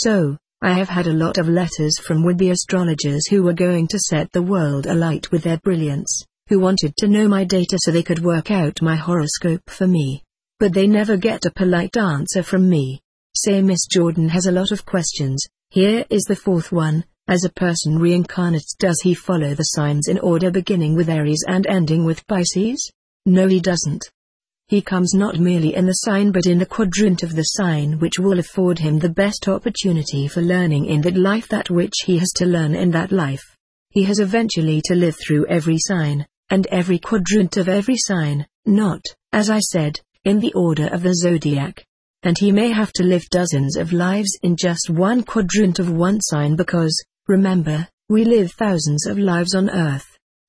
So, I have had a lot of letters from would-be astrologers who were going to set the world alight with their brilliance, who wanted to know my data so they could work out my horoscope for me. But they never get a polite answer from me. Say Miss Jordan has a lot of questions. Here is the fourth one. As a person reincarnates, does he follow the signs in order beginning with Aries and ending with Pisces? No, he doesn't. He comes not merely in the sign but in the quadrant of the sign, which will afford him the best opportunity for learning in that life that which he has to learn in that life. He has eventually to live through every sign, and every quadrant of every sign, not, as I said, in the order of the zodiac. And he may have to live dozens of lives in just one quadrant of one sign because, remember, we live thousands of lives on Earth.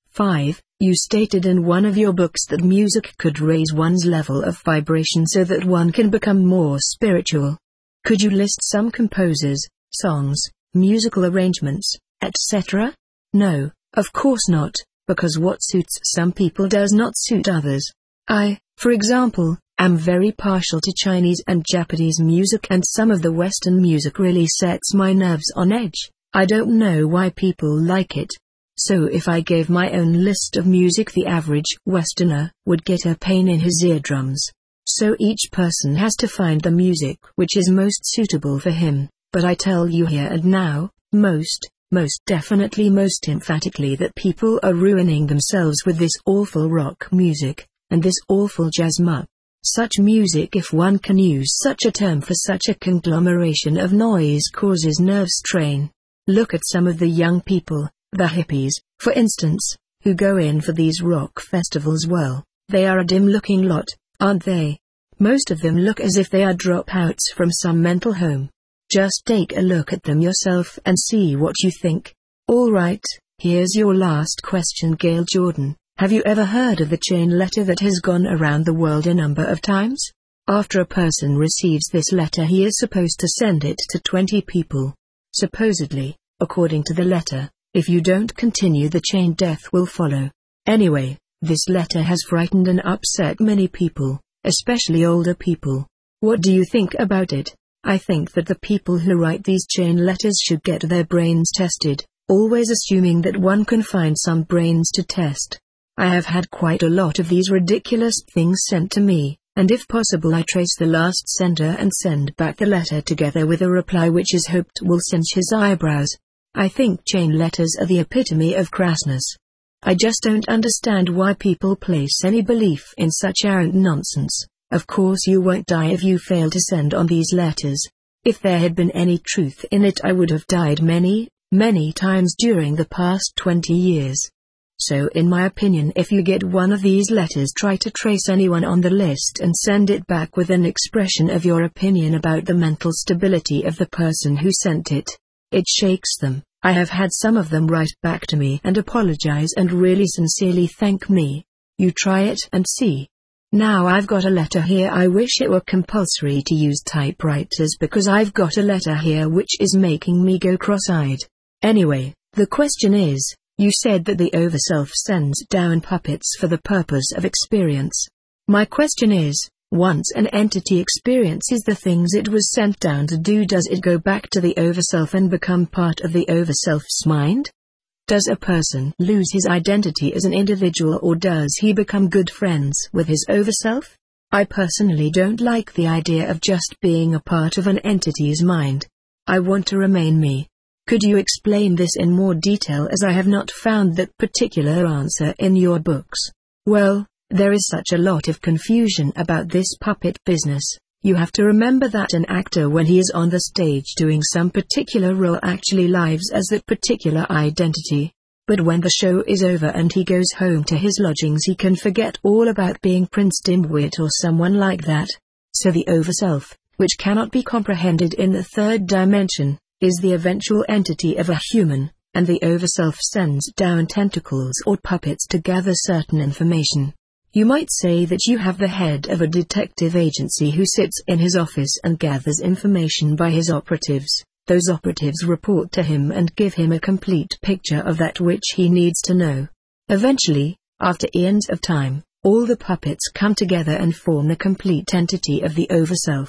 5. You stated in one of your books that music could raise one's level of vibration so that one can become more spiritual. Could you list some composers, songs, musical arrangements, etc.? No, of course not, because what suits some people does not suit others. I, for example, am very partial to Chinese and Japanese music, and some of the Western music really sets my nerves on edge. I don't know why people like it. So if I gave my own list of music, the average Westerner would get a pain in his eardrums. So each person has to find the music which is most suitable for him. But I tell you here and now, most definitely, most emphatically, that people are ruining themselves with this awful rock music, and this awful jazz muck. Such music, if one can use such a term for such a conglomeration of noise, causes nerve strain. Look at some of the young people, the hippies, for instance, who go in for these rock festivals. Well, they are a dim-looking lot, aren't they? Most of them look as if they are dropouts from some mental home. Just take a look at them yourself and see what you think. All right, here's your last question, Gail Jordan. Have you ever heard of the chain letter that has gone around the world a number of times? After a person receives this letter, he is supposed to send it to 20 people. Supposedly, according to the letter, if you don't continue the chain, death will follow. Anyway, this letter has frightened and upset many people, especially older people. What do you think about it? I think that the people who write these chain letters should get their brains tested, always assuming that one can find some brains to test. I have had quite a lot of these ridiculous things sent to me, and if possible I trace the last sender and send back the letter together with a reply which is hoped will cinch his eyebrows. I think chain letters are the epitome of crassness. I just don't understand why people place any belief in such arrant nonsense. Of course you won't die if you fail to send on these letters. If there had been any truth in it, I would have died many times during the past 20 years. So in my opinion, if you get one of these letters, try to trace anyone on the list and send it back with an expression of your opinion about the mental stability of the person who sent it. It shakes them. I have had some of them write back to me and apologize and really sincerely thank me. You try it and see. Now I've got a letter here. I wish it were compulsory to use typewriters because I've got a letter here which is making me go cross-eyed. Anyway, the question is, you said that the overself sends down puppets for the purpose of experience. My question is, once an entity experiences the things it was sent down to do, does it go back to the overself and become part of the overself's mind? Does a person lose his identity as an individual, or does he become good friends with his overself? I personally don't like the idea of just being a part of an entity's mind. I want to remain me. Could you explain this in more detail, as I have not found that particular answer in your books? Well, there is such a lot of confusion about this puppet business. You have to remember that an actor, when he is on the stage doing some particular role, actually lives as that particular identity. But when the show is over and he goes home to his lodgings, he can forget all about being Prince Dimwit or someone like that. So the overself, which cannot be comprehended in the third dimension, is the eventual entity of a human, and the overself sends down tentacles or puppets to gather certain information. You might say that you have the head of a detective agency who sits in his office and gathers information by his operatives. Those operatives report to him and give him a complete picture of that which he needs to know. Eventually, after eons of time, all the puppets come together and form the complete entity of the overself.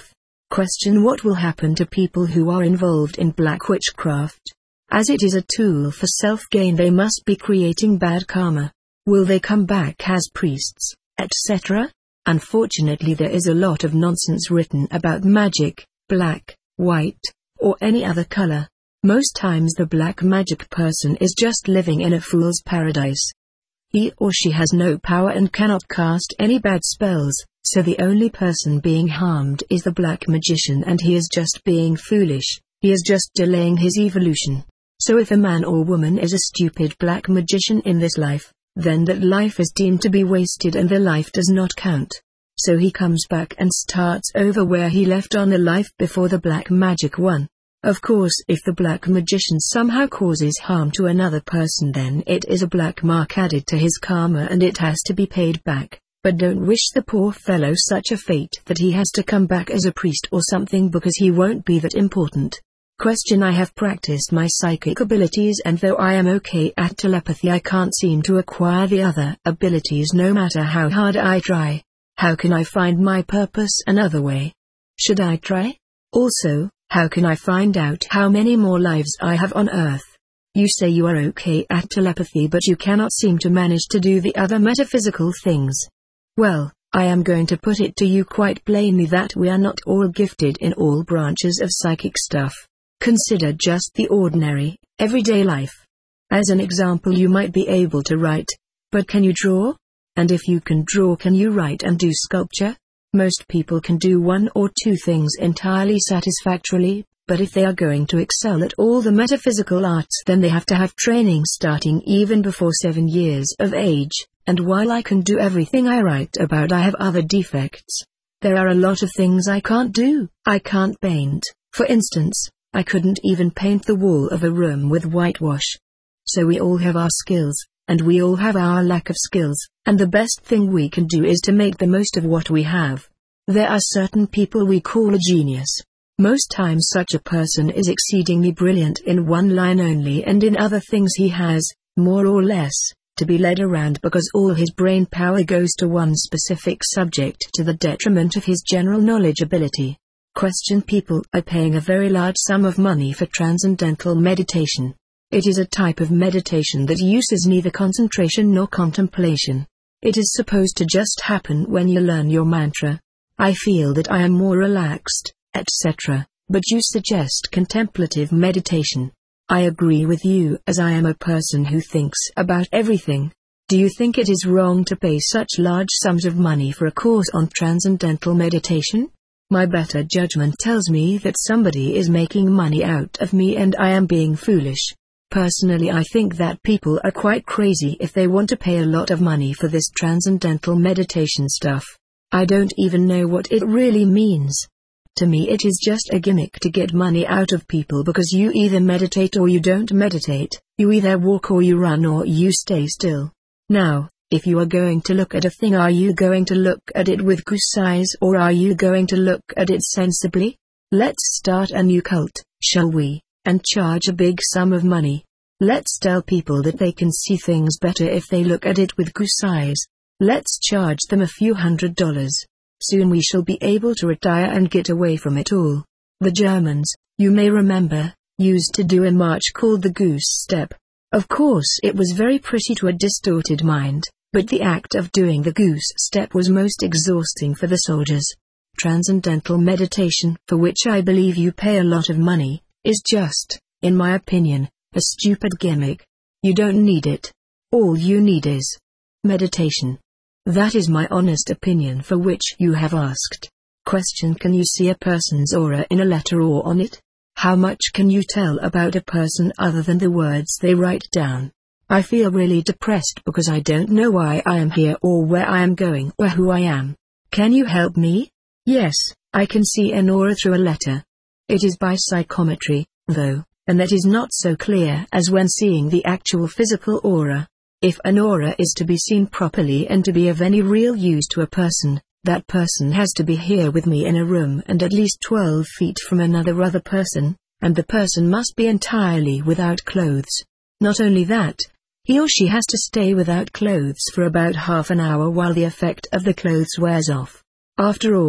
Question: what will happen to people who are involved in black witchcraft? As it is a tool for self-gain, they must be creating bad karma. Will they come back as priests, etc.? Unfortunately, there is a lot of nonsense written about magic, black, white, or any other color. Most times the black magic person is just living in a fool's paradise. He or she has no power and cannot cast any bad spells, so the only person being harmed is the black magician, and he is just being foolish. He is just delaying his evolution. So if a man or woman is a stupid black magician in this life, then that life is deemed to be wasted and the life does not count. So he comes back and starts over where he left on the life before the black magic one. Of course, if the black magician somehow causes harm to another person, then it is a black mark added to his karma and it has to be paid back. But don't wish the poor fellow such a fate that he has to come back as a priest or something, because he won't be that important. Question: I have practiced my psychic abilities, and though I am okay at telepathy, I can't seem to acquire the other abilities no matter how hard I try. How can I find my purpose another way? Should I try? Also, how can I find out how many more lives I have on Earth? You say you are okay at telepathy, but you cannot seem to manage to do the other metaphysical things. Well, I am going to put it to you quite plainly that we are not all gifted in all branches of psychic stuff. Consider just the ordinary, everyday life. As an example, you might be able to write, but can you draw? And if you can draw, can you write and do sculpture? Most people can do one or two things entirely satisfactorily, but if they are going to excel at all the metaphysical arts, then they have to have training starting even before 7 years of age. And while I can do everything I write about, I have other defects. There are a lot of things I can't do. I can't paint, for instance. I couldn't even paint the wall of a room with whitewash. So we all have our skills, and we all have our lack of skills, and the best thing we can do is to make the most of what we have. There are certain people we call a genius. Most times such a person is exceedingly brilliant in one line only, and in other things he has, more or less, to be led around because all his brain power goes to one specific subject to the detriment of his general knowledge ability. Question: people are paying a very large sum of money for transcendental meditation. It is a type of meditation that uses neither concentration nor contemplation. It is supposed to just happen when you learn your mantra. I feel that I am more relaxed, etc., but you suggest contemplative meditation. I agree with you, as I am a person who thinks about everything. Do you think it is wrong to pay such large sums of money for a course on transcendental meditation? My better judgment tells me that somebody is making money out of me and I am being foolish. Personally, I think that people are quite crazy if they want to pay a lot of money for this transcendental meditation stuff. I don't even know what it really means. To me, it is just a gimmick to get money out of people, because you either meditate or you don't meditate, you either walk or you run or you stay still. Now, if you are going to look at a thing, are you going to look at it with goose eyes, or are you going to look at it sensibly? Let's start a new cult, shall we, and charge a big sum of money. Let's tell people that they can see things better if they look at it with goose eyes. Let's charge them a few $100s. Soon we shall be able to retire and get away from it all. The Germans, you may remember, used to do a march called the Goose Step. Of course, it was very pretty to a distorted mind, but the act of doing the Goose Step was most exhausting for the soldiers. Transcendental meditation, for which I believe you pay a lot of money, is just, in my opinion, a stupid gimmick. You don't need it. All you need is meditation. That is my honest opinion, for which you have asked. Question: can you see a person's aura in a letter or on it? How much can you tell about a person other than the words they write down? I feel really depressed because I don't know why I am here or where I am going or who I am. Can you help me? Yes, I can see an aura through a letter. It is by psychometry, though, and that is not so clear as when seeing the actual physical aura. If an aura is to be seen properly and to be of any real use to a person, that person has to be here with me in a room and at least 12 feet from another person, and the person must be entirely without clothes. Not only that, he or she has to stay without clothes for about half an hour while the effect of the clothes wears off. After all,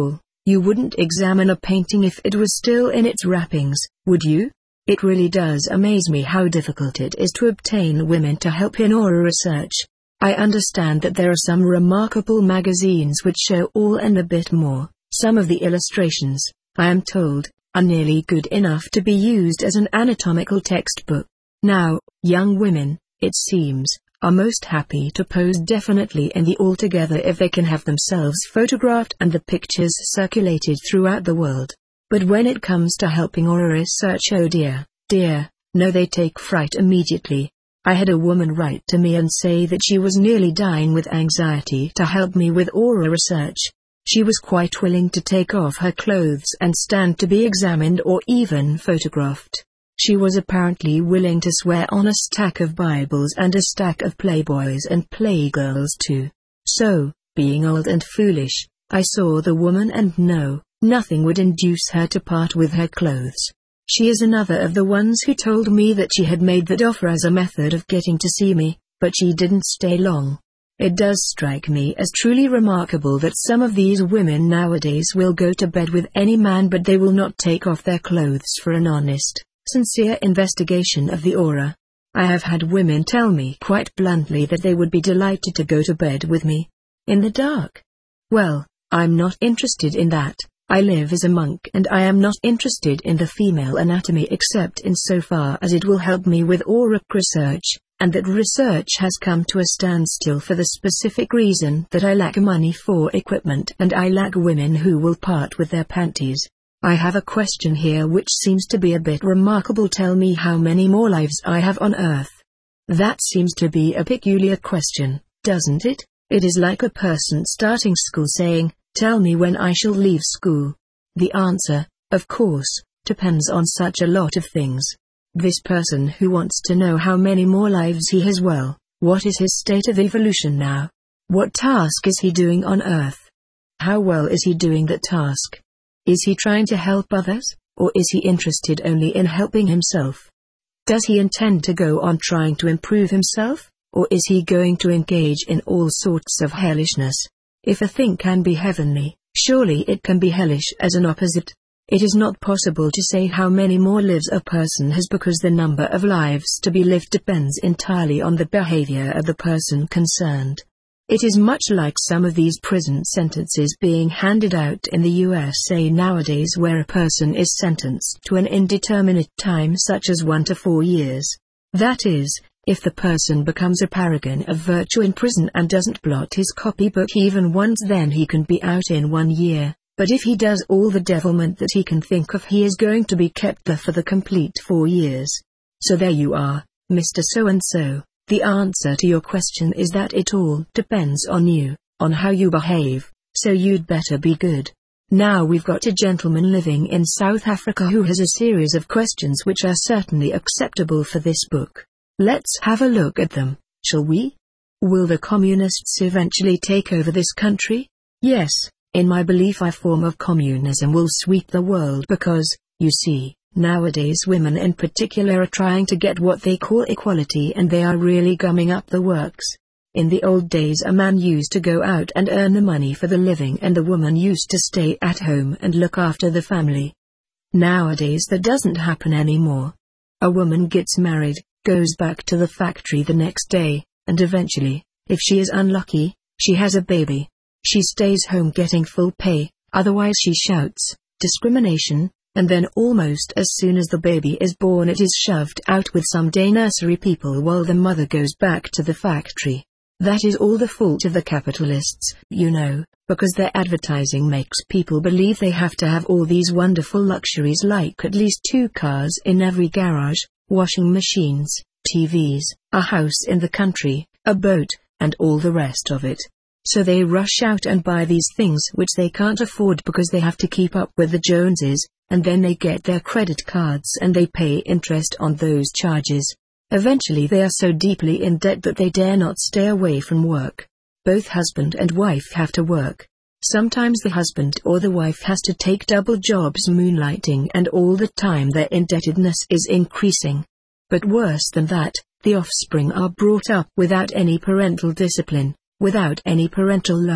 You wouldn't examine a painting if it was still in its wrappings, would you? It really does amaze me how difficult it is to obtain women to help in aura research. I understand that there are some remarkable magazines which show all and a bit more. Some of the illustrations, I am told, are nearly good enough to be used as an anatomical textbook. Now, young women, it seems, are most happy to pose definitely in the altogether if they can have themselves photographed and the pictures circulated throughout the world. But when it comes to helping aura research, oh dear, no, they take fright immediately. I had a woman write to me and say that she was nearly dying with anxiety to help me with aura research. She was quite willing to take off her clothes and stand to be examined or even photographed. She was apparently willing to swear on a stack of Bibles and a stack of Playboys and Playgirls too. So, being old and foolish, I saw the woman and no, nothing would induce her to part with her clothes. She is another of the ones who told me that she had made that offer as a method of getting to see me, but she didn't stay long. It does strike me as truly remarkable that some of these women nowadays will go to bed with any man, but they will not take off their clothes for an honest, sincere investigation of the aura. I have had women tell me quite bluntly that they would be delighted to go to bed with me. In the dark? Well, I'm not interested in that. I live as a monk and I am not interested in the female anatomy except in so far as it will help me with auric research, and that research has come to a standstill for the specific reason that I lack money for equipment and I lack women who will part with their panties. I have a question here which seems to be a bit remarkable. Tell me how many more lives I have on Earth. That seems to be a peculiar question, doesn't it? It is like a person starting school saying, tell me when I shall leave school. The answer, of course, depends on such a lot of things. This person who wants to know how many more lives he has, well, what is his state of evolution now? What task is he doing on Earth? How well is he doing that task? Is he trying to help others, or is he interested only in helping himself? Does he intend to go on trying to improve himself, or is he going to engage in all sorts of hellishness? If a thing can be heavenly, surely it can be hellish as an opposite. It is not possible to say how many more lives a person has because the number of lives to be lived depends entirely on the behavior of the person concerned. It is much like some of these prison sentences being handed out in the USA nowadays, where a person is sentenced to an indeterminate time such as 1 to 4 years. That is, if the person becomes a paragon of virtue in prison and doesn't blot his copybook even once, then he can be out in 1 year. But if he does all the devilment that he can think of, he is going to be kept there for the complete 4 years. So there you are, Mr. So-and-so. The answer to your question is that it all depends on you, on how you behave, so you'd better be good. Now we've got a gentleman living in South Africa who has a series of questions which are certainly acceptable for this book. Let's have a look at them, shall we? Will the communists eventually take over this country? Yes, in my belief a form of communism will sweep the world because, you see, nowadays women in particular are trying to get what they call equality, and they are really gumming up the works. In the old days a man used to go out and earn the money for the living and the woman used to stay at home and look after the family. Nowadays that doesn't happen anymore. A woman gets married, goes back to the factory the next day, and eventually, if she is unlucky, she has a baby. She stays home getting full pay, otherwise she shouts, discrimination, and then almost as soon as the baby is born it is shoved out with some day nursery people while the mother goes back to the factory. That is all the fault of the capitalists, you know, because their advertising makes people believe they have to have all these wonderful luxuries like at least 2 cars in every garage, washing machines, TVs, a house in the country, a boat, and all the rest of it. So they rush out and buy these things which they can't afford because they have to keep up with the Joneses, and then they get their credit cards and they pay interest on those charges. Eventually they are so deeply in debt that they dare not stay away from work. Both husband and wife have to work. Sometimes the husband or the wife has to take double jobs moonlighting, and all the time their indebtedness is increasing. But worse than that, the offspring are brought up without any parental discipline, without any parental love,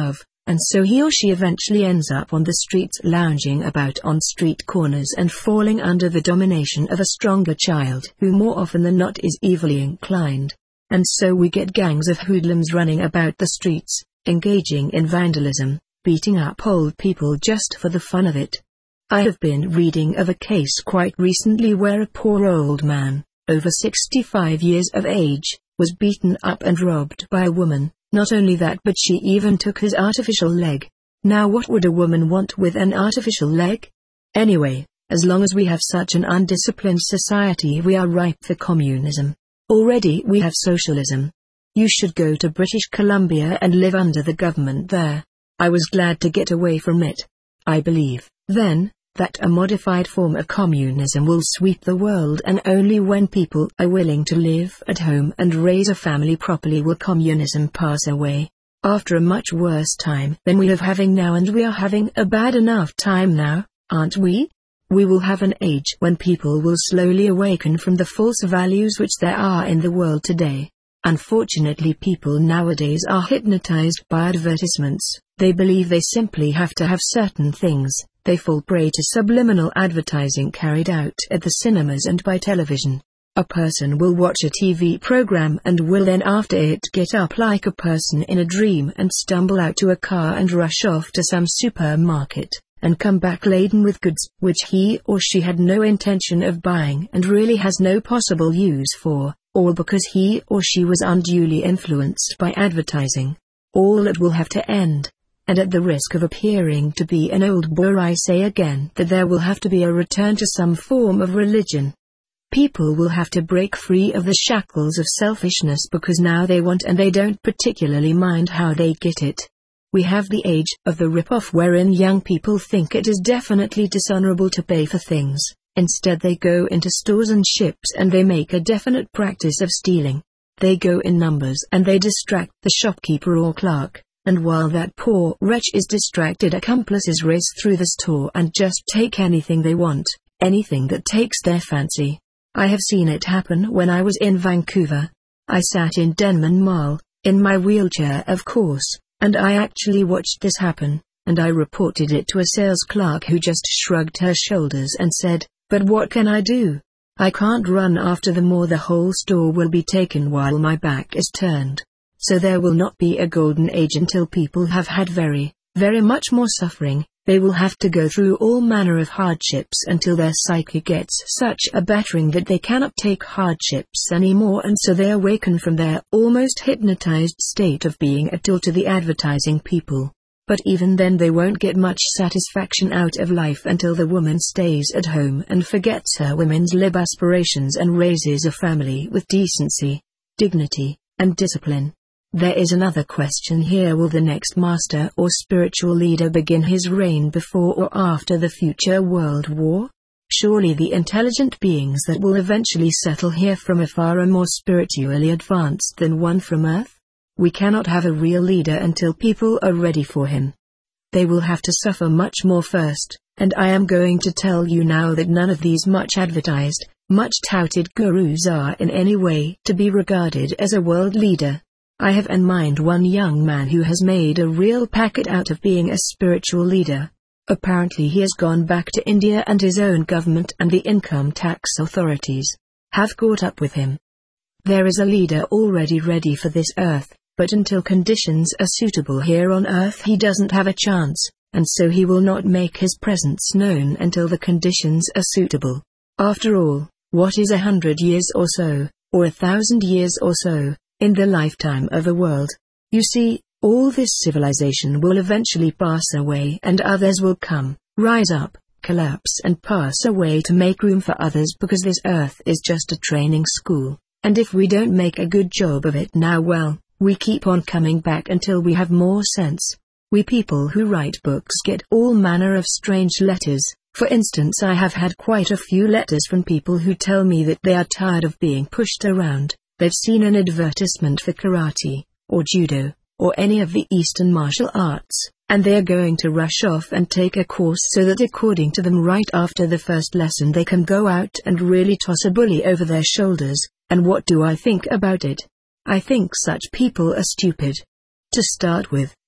and so he or she eventually ends up on the streets lounging about on street corners and falling under the domination of a stronger child who more often than not is evilly inclined. And so we get gangs of hoodlums running about the streets, engaging in vandalism, beating up old people just for the fun of it. I have been reading of a case quite recently where a poor old man, over 65 years of age, was beaten up and robbed by a woman. Not only that, but she even took his artificial leg. Now what would a woman want with an artificial leg? Anyway, as long as we have such an undisciplined society, we are ripe for communism. Already we have socialism. You should go to British Columbia and live under the government there. I was glad to get away from it. I believe, then, that a modified form of communism will sweep the world, and only when people are willing to live at home and raise a family properly will communism pass away. After a much worse time than we are having now, and we are having a bad enough time now, aren't we? We will have an age when people will slowly awaken from the false values which there are in the world today. Unfortunately, people nowadays are hypnotized by advertisements. They believe they simply have to have certain things. They fall prey to subliminal advertising carried out at the cinemas and by television. A person will watch a TV program and will then after it get up like a person in a dream and stumble out to a car and rush off to some supermarket, and come back laden with goods which he or she had no intention of buying and really has no possible use for, all because he or she was unduly influenced by advertising. All that will have to end. And at the risk of appearing to be an old bore, I say again that there will have to be a return to some form of religion. People will have to break free of the shackles of selfishness, because now they want and they don't particularly mind how they get it. We have the age of the rip-off, wherein young people think it is definitely dishonorable to pay for things. Instead they go into stores and ships and they make a definite practice of stealing. They go in numbers and they distract the shopkeeper or clerk. And while that poor wretch is distracted, accomplices race through the store and just take anything they want, anything that takes their fancy. I have seen it happen when I was in Vancouver. I sat in Denman Mall, in my wheelchair of course, and I actually watched this happen, and I reported it to a sales clerk who just shrugged her shoulders and said, "But what can I do? I can't run after them or the whole store will be taken while my back is turned." So there will not be a golden age until people have had very, very much more suffering. They will have to go through all manner of hardships until their psyche gets such a battering that they cannot take hardships anymore, and so they awaken from their almost hypnotized state of being a tool to the advertising people. But even then they won't get much satisfaction out of life until the woman stays at home and forgets her women's lib aspirations and raises a family with decency, dignity, and discipline. There is another question here: will the next master or spiritual leader begin his reign before or after the future world war? Surely the intelligent beings that will eventually settle here from afar are more spiritually advanced than one from Earth? We cannot have a real leader until people are ready for him. They will have to suffer much more first, and I am going to tell you now that none of these much advertised, much touted gurus are in any way to be regarded as a world leader. I have in mind one young man who has made a real packet out of being a spiritual leader. Apparently he has gone back to India, and his own government and the income tax authorities have caught up with him. There is a leader already ready for this earth, but until conditions are suitable here on earth he doesn't have a chance, and so he will not make his presence known until the conditions are suitable. After all, what is 100 years or so, or 1,000 years or so, in the lifetime of a world? You see, all this civilization will eventually pass away and others will come, rise up, collapse and pass away to make room for others, because this earth is just a training school, and if we don't make a good job of it now, well, we keep on coming back until we have more sense. We people who write books get all manner of strange letters. For instance, I have had quite a few letters from people who tell me that they are tired of being pushed around. They've seen an advertisement for karate, or judo, or any of the Eastern martial arts, and they are going to rush off and take a course so that according to them right after the first lesson they can go out and really toss a bully over their shoulders. And what do I think about it? I think such people are stupid. To start with,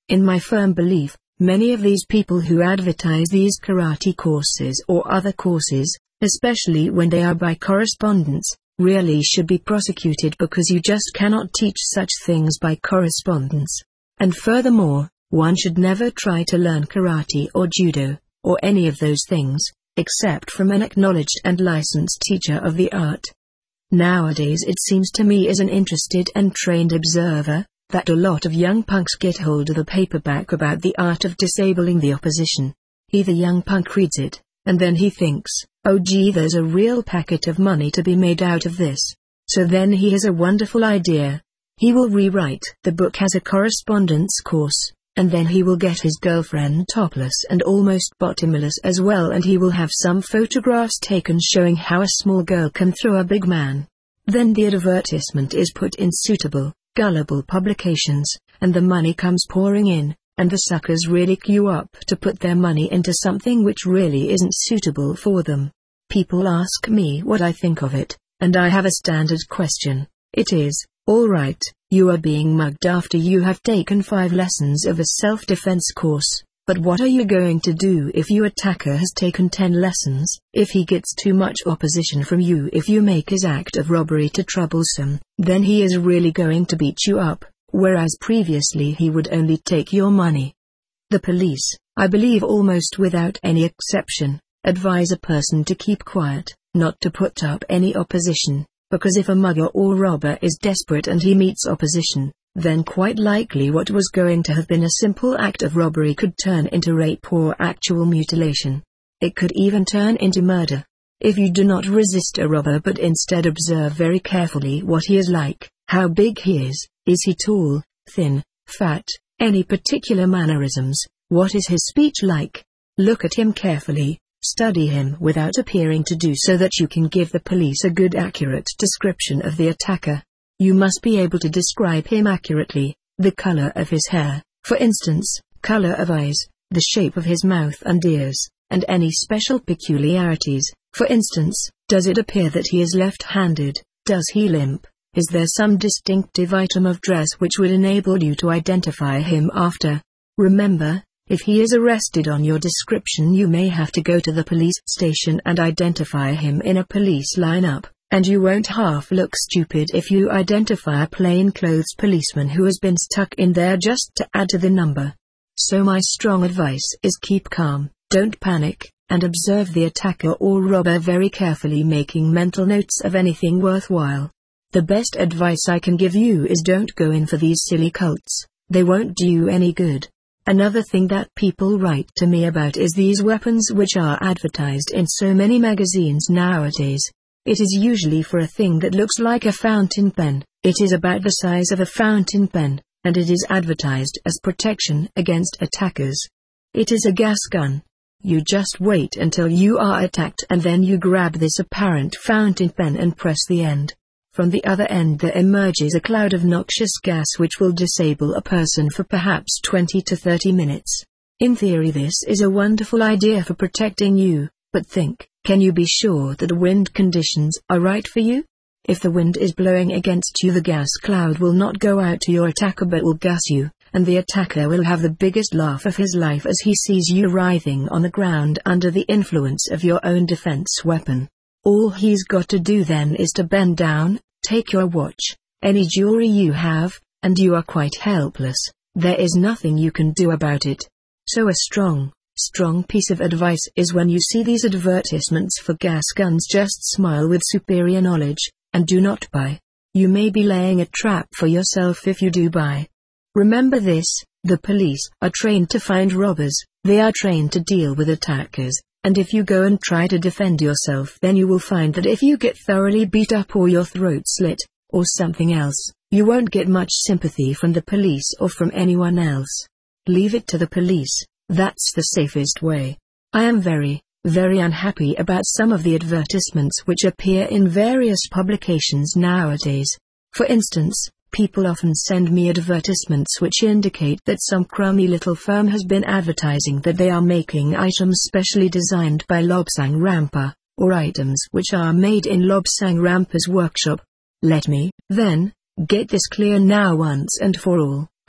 In my firm belief, many of these people who advertise these karate courses or other courses, especially when they are by correspondence, really should be prosecuted because you just cannot teach such things by correspondence. And furthermore, one should never try to learn karate or judo, or any of those things, except from an acknowledged and licensed teacher of the art. Nowadays it seems to me as an interested and trained observer, that a lot of young punks get hold of the paperback about the art of disabling the opposition. Either young punk reads it, and then he thinks, oh gee, there's a real packet of money to be made out of this. So then he has a wonderful idea. He will rewrite the book as a correspondence course, and then he will get his girlfriend topless and almost bottomless as well, and he will have some photographs taken showing how a small girl can throw a big man. Then the advertisement is put in suitable, gullible publications, and the money comes pouring in, and the suckers really queue up to put their money into something which really isn't suitable for them. People ask me what I think of it, and I have a standard question. It is, all right, you are being mugged after you have taken 5 lessons of a self-defense course, but what are you going to do if your attacker has taken 10 lessons, if he gets too much opposition from you, if you make his act of robbery too troublesome, then he is really going to beat you up, whereas previously he would only take your money. The police, I believe almost without any exception, advise a person to keep quiet, not to put up any opposition, because if a mugger or robber is desperate and he meets opposition, then quite likely what was going to have been a simple act of robbery could turn into rape or actual mutilation. It could even turn into murder. If you do not resist a robber but instead observe very carefully what he is like, how big he is he tall, thin, fat, any particular mannerisms, what is his speech like? Look at him carefully, study him without appearing to do so that you can give the police a good accurate description of the attacker. You must be able to describe him accurately, the color of his hair, for instance, color of eyes, the shape of his mouth and ears, and any special peculiarities, for instance, does it appear that he is left-handed, does he limp, is there some distinctive item of dress which would enable you to identify him after. Remember, if he is arrested on your description you may have to go to the police station and identify him in a police lineup. And you won't half look stupid if you identify a plainclothes policeman who has been stuck in there just to add to the number. So my strong advice is keep calm, don't panic, and observe the attacker or robber very carefully, making mental notes of anything worthwhile. The best advice I can give you is don't go in for these silly cults, they won't do you any good. Another thing that people write to me about is these weapons which are advertised in so many magazines nowadays. It is usually for a thing that looks like a fountain pen, it is about the size of a fountain pen, and it is advertised as protection against attackers. It is a gas gun. You just wait until you are attacked and then you grab this apparent fountain pen and press the end. From the other end there emerges a cloud of noxious gas which will disable a person for perhaps 20 to 30 minutes. In theory this is a wonderful idea for protecting you, but think. Can you be sure that the wind conditions are right for you? If the wind is blowing against you, the gas cloud will not go out to your attacker but will gas you, and the attacker will have the biggest laugh of his life as he sees you writhing on the ground under the influence of your own defense weapon. All he's got to do then is to bend down, take your watch, any jewelry you have, and you are quite helpless. There is nothing you can do about it. So a strong piece of advice is when you see these advertisements for gas guns, just smile with superior knowledge, and do not buy. You may be laying a trap for yourself if you do buy. Remember this, the police are trained to find robbers, they are trained to deal with attackers, and if you go and try to defend yourself then you will find that if you get thoroughly beat up or your throat slit, or something else, you won't get much sympathy from the police or from anyone else. Leave it to the police. That's the safest way. I am very unhappy about some of the advertisements which appear in various publications nowadays. For instance, people often send me advertisements which indicate that some crummy little firm has been advertising that they are making items specially designed by Lobsang Rampa, or items which are made in Lobsang Rampa's workshop. Let me, then, get this clear now once and for all.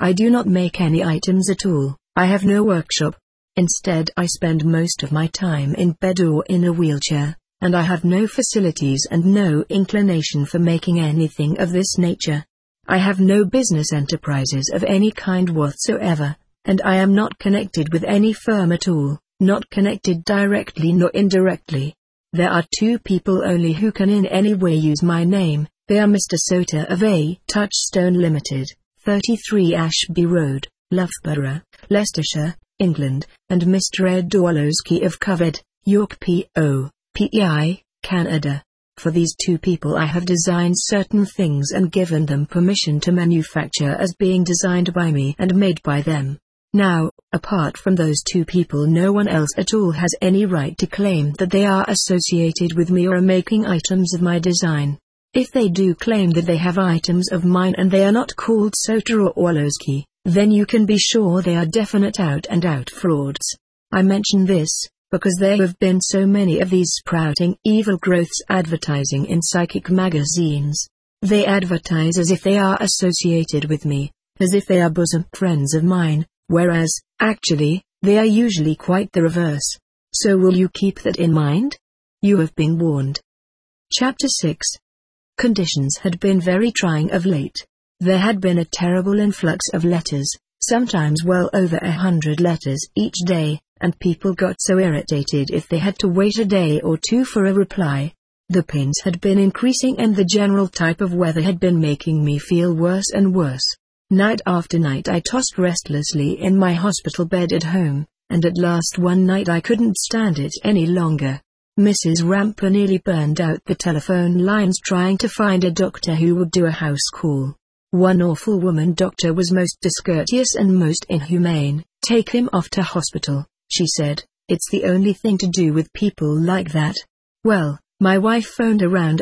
I do not make any items at all. I have no workshop. Instead, I spend most of my time in bed or in a wheelchair, and I have no facilities and no inclination for making anything of this nature. I have no business enterprises of any kind whatsoever, and I am not connected with any firm at all, not connected directly nor indirectly. There are two people only who can in any way use my name. They are Mr. Sota of A. Touchstone Limited, 33 Ashby Road, Loughborough, Leicestershire, England, and Mr. Ed Orlowski of Covered, York PO, PEI, Canada. For these two people I have designed certain things and given them permission to manufacture as being designed by me and made by them. Now, apart from those two people, no one else at all has any right to claim that they are associated with me or are making items of my design. If they do claim that they have items of mine and they are not called Sota or Orlowski, then you can be sure they are definite out-and-out frauds. I mention this because there have been so many of these sprouting evil growths advertising in psychic magazines. They advertise as if they are associated with me, as if they are bosom friends of mine, whereas, actually, they are usually quite the reverse. So will you keep that in mind? You have been warned. Chapter 6. Conditions had been very trying of late. There had been a terrible influx of letters, sometimes well over 100 letters each day, and people got so irritated if they had to wait a day or two for a reply. The pains had been increasing and the general type of weather had been making me feel worse and worse. Night after night I tossed restlessly in my hospital bed at home, and at last one night I couldn't stand it any longer. Mrs. Ramper nearly burned out the telephone lines trying to find a doctor who would do a house call. One awful woman doctor was most discourteous and most inhumane. "Take him off to hospital," she said. "It's the only thing to do with people like that." Well, my wife phoned around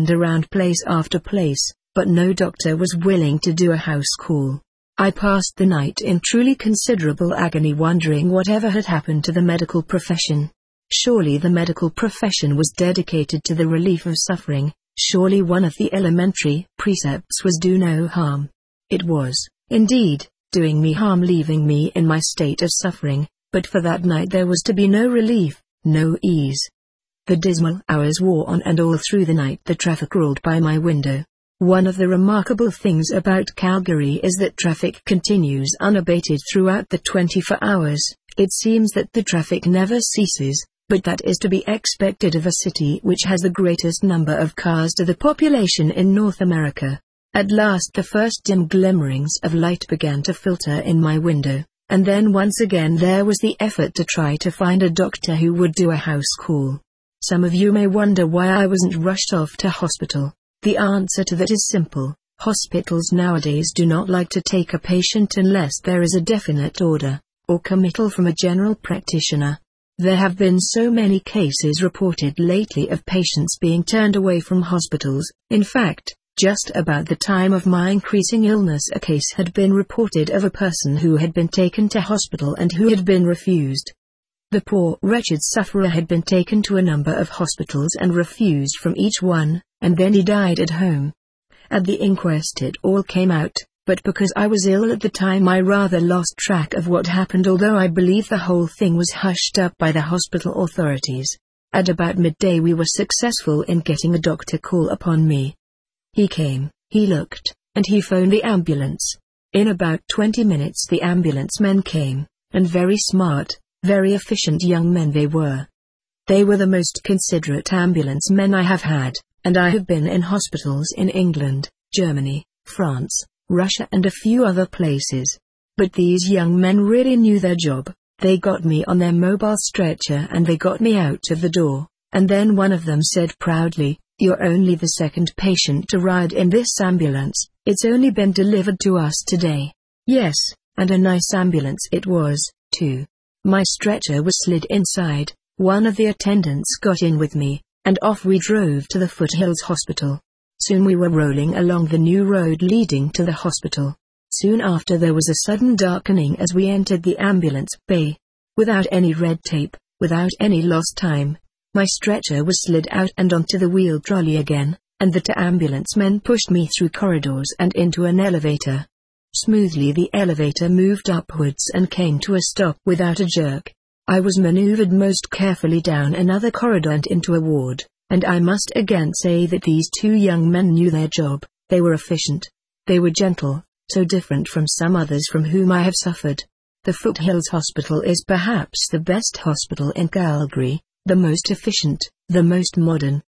place after place, but no doctor was willing to do a house call. I passed the night in truly considerable agony, wondering whatever had happened to the medical profession. Surely the medical profession was dedicated to the relief of suffering. Surely one of the elementary precepts was do no harm. It was, indeed, doing me harm, leaving me in my state of suffering, but for that night there was to be no relief, no ease. The dismal hours wore on, and all through the night the traffic rolled by my window. One of the remarkable things about Calgary is that traffic continues unabated throughout the 24 hours. It seems that the traffic never ceases, but that is to be expected of a city which has the greatest number of cars to the population in North America. At last the first dim glimmerings of light began to filter in my window, and then once again there was the effort to try to find a doctor who would do a house call. Some of you may wonder why I wasn't rushed off to hospital. The answer to that is simple. Hospitals nowadays do not like to take a patient unless there is a definite order, or committal from a general practitioner. There have been so many cases reported lately of patients being turned away from hospitals. In fact, just about the time of my increasing illness a case had been reported of a person who had been taken to hospital and who had been refused. The poor wretched sufferer had been taken to a number of hospitals and refused from each one, and then he died at home. At the inquest it all came out, but because I was ill at the time I rather lost track of what happened, although I believe the whole thing was hushed up by the hospital authorities. At about midday we were successful in getting a doctor call upon me. He came, he looked, and he phoned the ambulance. In about 20 minutes the ambulance men came, and very smart, very efficient young men they were. They were the most considerate ambulance men I have had, and I have been in hospitals in England, Germany, France, Russia and a few other places. But these young men really knew their job. They got me on their mobile stretcher and they got me out of the door, and then one of them said proudly, "You're only the second patient to ride in this ambulance, it's only been delivered to us today." Yes, and a nice ambulance it was, too. My stretcher was slid inside, one of the attendants got in with me, and off we drove to the Foothills Hospital. Soon we were rolling along the new road leading to the hospital. Soon after there was a sudden darkening as we entered the ambulance bay. Without any red tape, without any lost time, my stretcher was slid out and onto the wheeled trolley again, and the two ambulance men pushed me through corridors and into an elevator. Smoothly the elevator moved upwards and came to a stop without a jerk. I was maneuvered most carefully down another corridor and into a ward, and I must again say that these two young men knew their job. They were efficient. They were gentle, so different from some others from whom I have suffered. The Foothills Hospital is perhaps the best hospital in Calgary, the most efficient, the most modern,